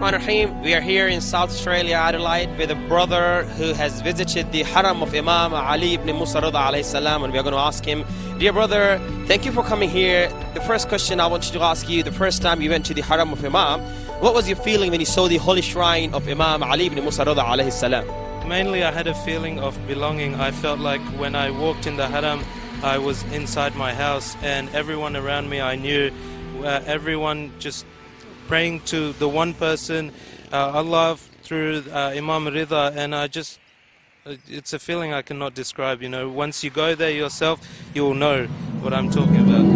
Rahmanir Rahim. We are here in South Australia, Adelaide, with a brother who has visited the Haram of Imam Ali ibn Musa Rida alayhi salam, and we are going to ask him, dear brother, thank you for coming here. The first question I want to ask you, the first time you went to the Haram of Imam, what was your feeling when you saw the holy shrine of Imam Ali ibn Musa Rida alayhi salam? Mainly I had a feeling of belonging. I felt like when I walked in the Haram, I was inside my house, and everyone around me I knew, everyone just praying to the one person, Allah, through Imam Rida, and it's a feeling I cannot describe. You know, once you go there yourself, you will know what I'm talking about.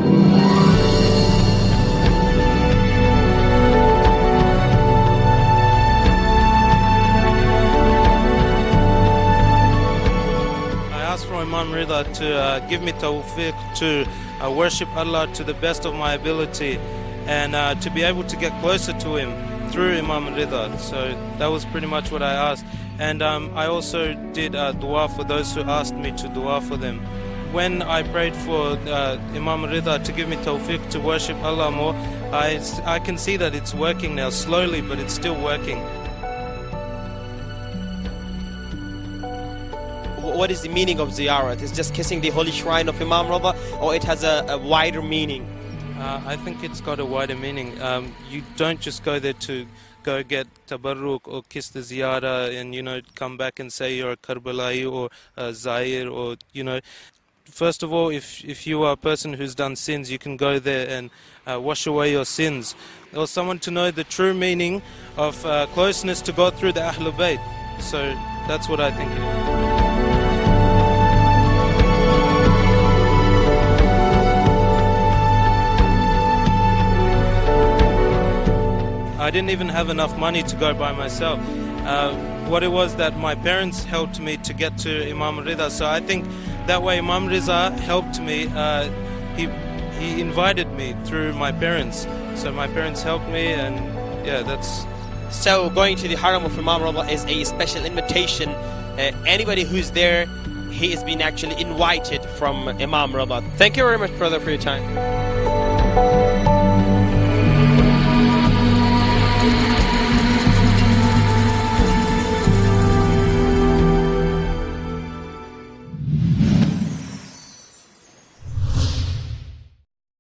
Imam Rida to give me tawfiq to worship Allah to the best of my ability, and to be able to get closer to him through Imam Rida. So that was pretty much what I asked. And I also did dua for those who asked me to dua for them. When I prayed for Imam Rida to give me tawfiq to worship Allah more, I can see that it's working now, slowly, but it's still working. What is the meaning of ziyarat? Is just kissing the holy shrine of Imam Rida, or it has a wider meaning? I think it's got a wider meaning. You don't just go there to go get tabarruk or kiss the ziyara and, you know, come back and say you're a Karbala'i or a Zair, or, you know. First of all, if you are a person who's done sins, you can go there and wash away your sins. Or someone to know the true meaning of closeness to God through the Ahlul Bayt. So that's what I think it is. I didn't even have enough money to go by myself. What it was that my parents helped me to get to Imam Rida. So I think that way Imam Rida helped me. He invited me through my parents. So my parents helped me, and yeah, that's... So going to the Haram of Imam Rida is a special invitation. Anybody who's there, he is being actually invited from Imam Rida. Thank you very much, brother, for your time.